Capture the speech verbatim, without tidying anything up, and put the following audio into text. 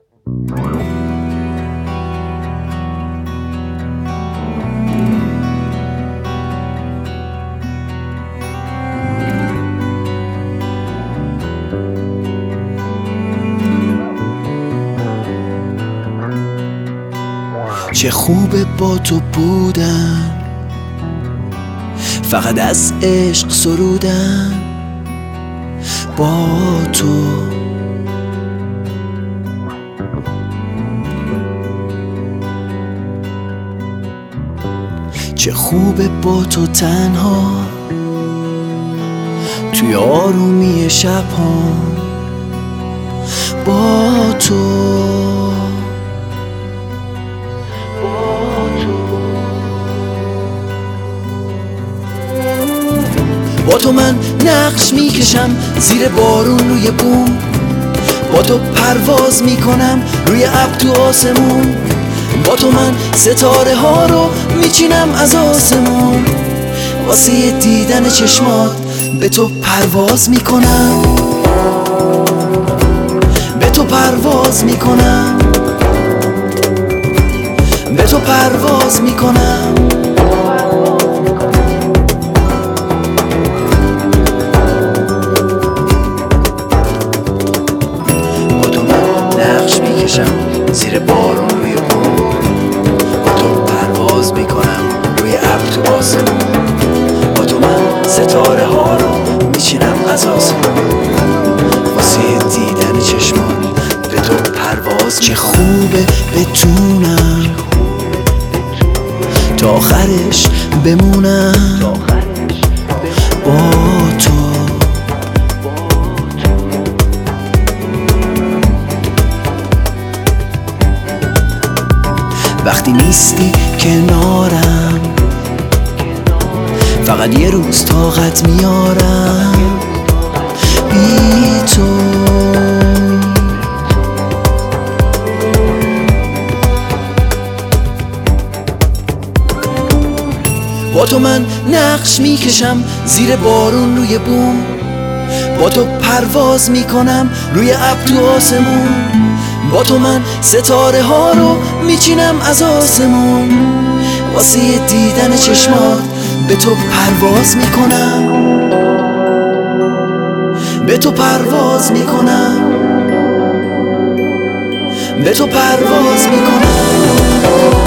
چه خوبه با تو بودن، فقط از عشق سرودن با تو. چه خوبه با تو تنها توی آرومی شبها با تو. با تو من نقش میکشم زیر بارون روی بوم، با تو پرواز میکنم روی ابر تو آسمون، با تو من ستاره ها رو میچینم از آسمون، واسه دیدن چشمات به تو پرواز میکنم، به تو پرواز میکنم، به تو پرواز میکنم. زیر بارون روی بوم، با تو پرواز میکنم روی ابر تو آسمون، با تو من ستاره ها رو میچینم از آسمون، واسه دیدن چشمان به تو پرواز. چه خوبه بتونم تا آخرش بمونم با تو. وقتی نیستی کنارم فقط یه روز طاقت میارم بی تو. با تو من نقش میکشم زیر بارون روی بوم، با تو پرواز میکنم روی ابر تو آسمون، با تو من ستاره ها رو میچینم از آسمون، واسه دیدن چشمات به تو پرواز میکنم، به تو پرواز میکنم، به تو پرواز میکنم.